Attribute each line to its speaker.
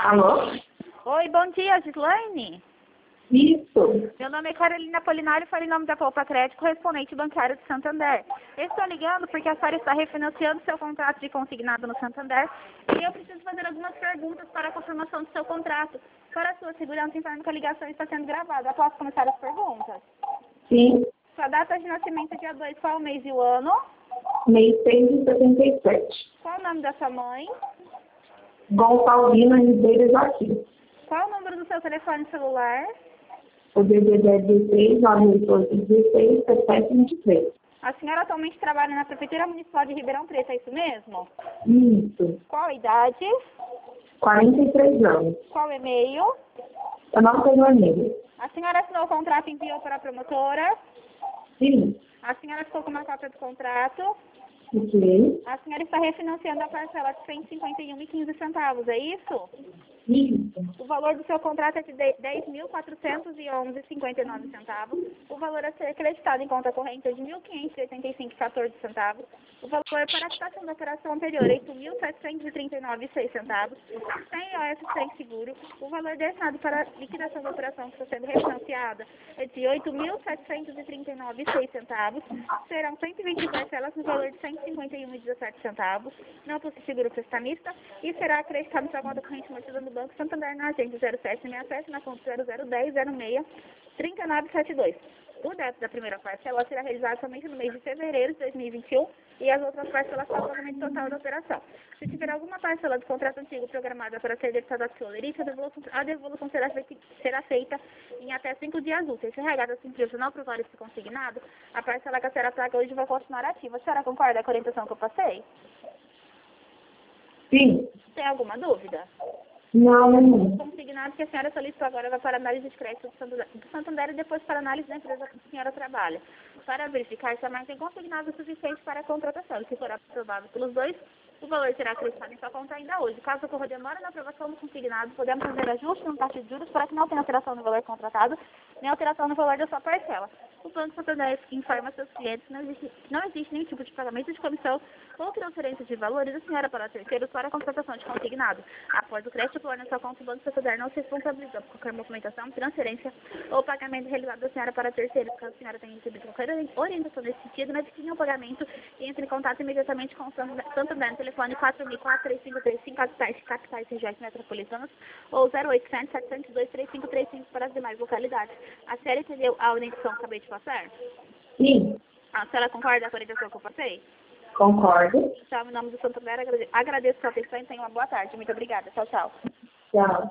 Speaker 1: Alô?
Speaker 2: Oi, bom dia, Gislaine.
Speaker 1: Isso.
Speaker 2: Meu nome é Carolina Polinário, falo em nome da Poupa Crédito, correspondente bancário de Santander. Eu estou ligando porque a senhora está refinanciando seu contrato de consignado no Santander e eu preciso fazer algumas perguntas para a confirmação do seu contrato. Para a sua segurança, informo que a ligação está sendo gravada. Posso começar as perguntas?
Speaker 1: Sim.
Speaker 2: Sua data de nascimento é dia 2, qual o mês e o ano?
Speaker 1: Mês 6 de 77.
Speaker 2: Qual o nome da sua mãe?
Speaker 1: Gonçalvina Ribeiro Joaquim.
Speaker 2: Qual o número do seu telefone celular?
Speaker 1: O DDD é 16 988 16 7723.
Speaker 2: A senhora atualmente trabalha na Prefeitura Municipal de Ribeirão Preto, é isso mesmo?
Speaker 1: Isso.
Speaker 2: Qual a idade?
Speaker 1: 43 anos.
Speaker 2: Qual o e-mail?
Speaker 1: Eu não tenho amigo.
Speaker 2: A senhora assinou o contrato e enviou para a promotora?
Speaker 1: Sim.
Speaker 2: A senhora ficou com uma cópia do contrato?
Speaker 1: Ok.
Speaker 2: A senhora está refinanciando a parcela de R$ 151,15, é isso?
Speaker 1: Isso.
Speaker 2: O valor do seu contrato é de R$ 10.411,59. O valor a ser acreditado em conta corrente é de R$ 1.585,14. O valor para a quitação da operação anterior é R$ 8.739,06. Sem IOF, sem seguro. O valor destinado para a liquidação da operação que está sendo refinanciada é de R$ 8.739,06. Serão 120 parcelas no valor de R$ 151,17. Não possui seguro prestamista e será acreditado em sua conta corrente mantida no Banco Santander na agente 0767 na conta 0010063972. O débito da primeira parcela será realizado somente no mês de fevereiro de 2021 e as outras parcelas são o pagamento total da operação. Se tiver alguma parcela do contrato antigo programada para ser debitada à Solerite, a devolução será feita em até 5 dias úteis. Se a regada simples não aprovar esse consignado, a parcela que será paga hoje vai continuar ativa. A senhora concorda com a orientação que eu passei?
Speaker 1: Sim.
Speaker 2: Tem alguma dúvida?
Speaker 1: Não.
Speaker 2: O consignado que a senhora solicitou agora vai para análise de crédito do Santander e depois para análise da empresa que a senhora trabalha. Para verificar se a marca tem consignado o suficiente para a contratação. E se for aprovado pelos dois, o valor será acrescido em sua conta ainda hoje. Caso ocorra demora na aprovação do consignado, podemos fazer ajuste no taxa de juros para que não tenha alteração no valor contratado, nem alteração no valor da sua parcela. O Banco Santander informa seus clientes que não existe nenhum tipo de pagamento de comissão ou transferência de valores da senhora para terceiros para a contratação de consignado. Após o crédito pular na sua conta, o Banco Santander não se responsabiliza por qualquer movimentação, transferência ou pagamento realizado da senhora para terceiros. Caso a senhora tenha recebido qualquer orientação nesse sentido, não define um pagamento e entre em contato imediatamente com o Santander no telefone 4004-3535, capitais regiões metropolitanas, ou 0800 702 3535 para as demais localidades. A senhora entendeu a orientação que acabei de passar?
Speaker 1: Sim.
Speaker 2: A senhora concorda com a orientação que eu passei?
Speaker 1: Concordo.
Speaker 2: Então, em nome do Santander, agradeço a sua atenção e tenha uma boa tarde. Muito obrigada. Tchau, tchau.
Speaker 1: Tchau.